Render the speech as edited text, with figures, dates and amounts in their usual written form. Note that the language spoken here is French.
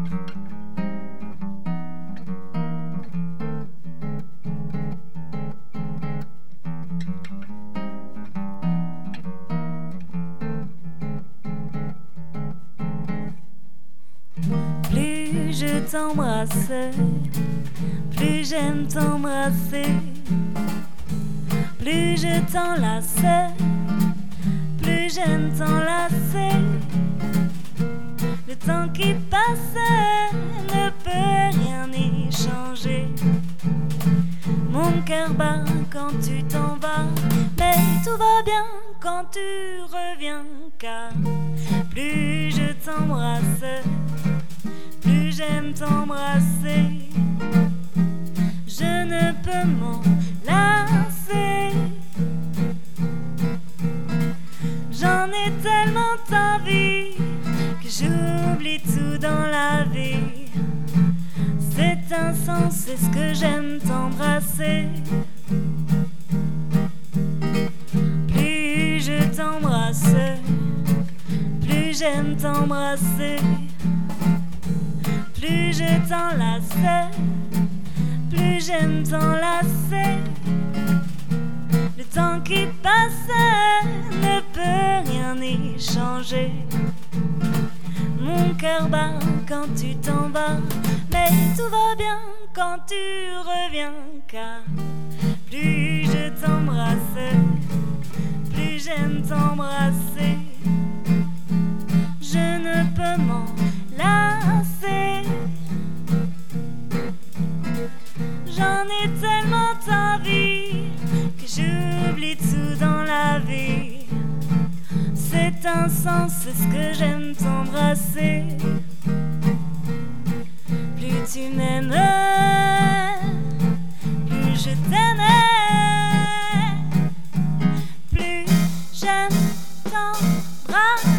Plus je t'embrasse, plus j'aime t'embrasser. Plus je t'enlace, plus j'aime t'enlacer. Le temps qui passe ne peut rien y changer. Mon cœur bat quand tu t'en vas, mais tout va bien quand tu reviens. Car plus je t'embrasse, plus j'aime t'embrasser. Je ne peux m'en lasser. J'en ai tellement envie que j'oublie tout dans la vie. C'est insensé, c'est ce que j'aime t'embrasser. Plus je t'embrasse, plus j'aime t'embrasser. Plus je t'enlace, plus j'aime t'enlacer. Le temps qui passe ne peut rien y changer. Mon cœur bat quand tu t'en vas, mais tout va bien quand tu reviens. Car plus je t'embrasse, plus j'aime t'embrasser. Je ne peux m'en lasser. J'en ai tellement envie que j'oublie tout dans la vie. C'est insensé, c'est ce que j'aime t'embrasser. Plus tu m'aimes, plus je t'aimais. Plus j'aime t'embrasser.